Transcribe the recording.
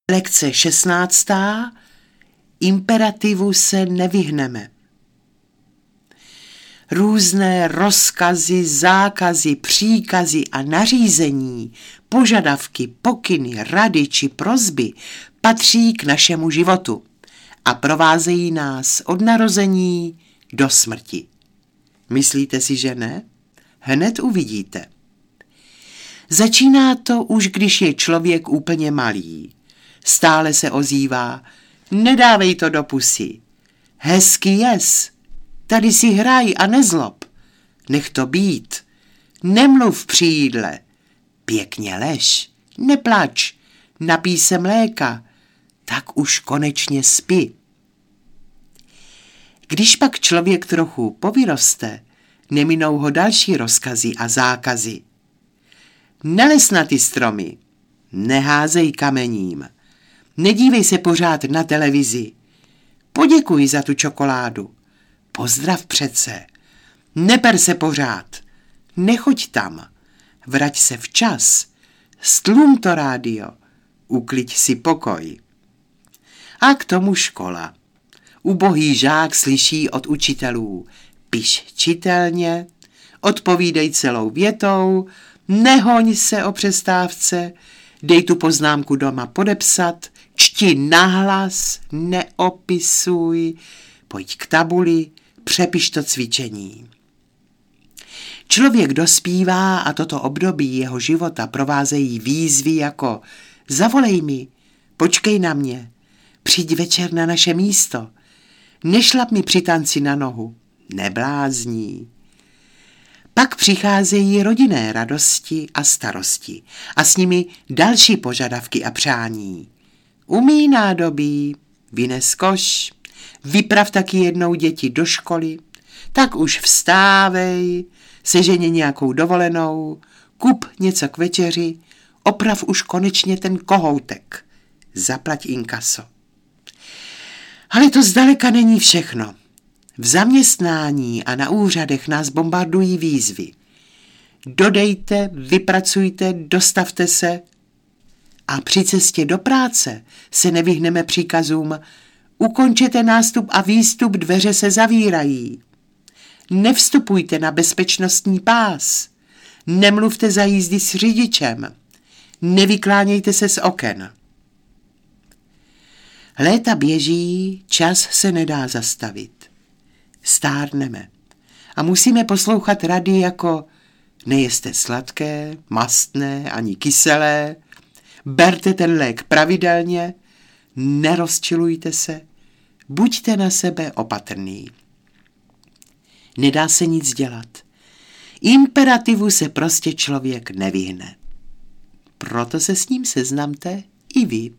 Lekce 16. Imperativu se nevyhneme. Různé rozkazy, zákazy, příkazy a nařízení, požadavky, pokyny, rady či prosby patří k našemu životu a provázejí nás od narození do smrti. Myslíte si, že ne? Hned uvidíte. Začíná to už, když je člověk úplně malý. Stále se ozývá: nedávej to do pusy. Hezky jes. Tady si hraj a nezlob. Nech to být. Nemluv při jídle. Pěkně lež. Neplač. Napij se mléka. Tak už konečně spi. Když pak člověk trochu povyroste, neminou ho další rozkazy a zákazy. Nelez na ty stromy. Neházej kamením. Nedívej se pořád na televizi. Poděkuj za tu čokoládu. Pozdrav přece. Neper se pořád. Nechoď tam. Vrať se včas. Stlum to rádio. Ukliď si pokoj. A k tomu škola. Ubohý žák slyší od učitelů: piš čitelně, odpovídej celou větou, nehoň se o přestávce, dej tu poznámku doma podepsat, čti nahlas, neopisuj, pojď k tabuli, přepiš to cvičení. Člověk dospívá a toto období jeho života provázejí výzvy jako: zavolej mi, počkej na mě, přijď večer na naše místo, nešlap mi při tanci na nohu, neblázní. Pak přicházejí rodinné radosti a starosti a s nimi další požadavky a přání. Umyj nádobí, vynes koš, vyprav taky jednou děti do školy, tak už vstávej, seženi nějakou dovolenou, kup něco k večeři, oprav už konečně ten kohoutek, zaplať inkaso. Ale to zdaleka není všechno. V zaměstnání a na úřadech nás bombardují výzvy. Dodejte, vypracujte, dostavte se. A při cestě do práce se nevyhneme příkazům: ukončete nástup a výstup, dveře se zavírají. Nevstupujte na bezpečnostní pás. Nemluvte za jízdy s řidičem. Nevyklánějte se z oken. Léta běží, čas se nedá zastavit. Stárneme a musíme poslouchat rady jako: nejeste sladké, mastné ani kyselé, berte ten lék pravidelně, nerozčilujte se, buďte na sebe opatrný. Nedá se nic dělat. Imperativu se prostě člověk nevyhne. Proto se s ním seznamte i vy.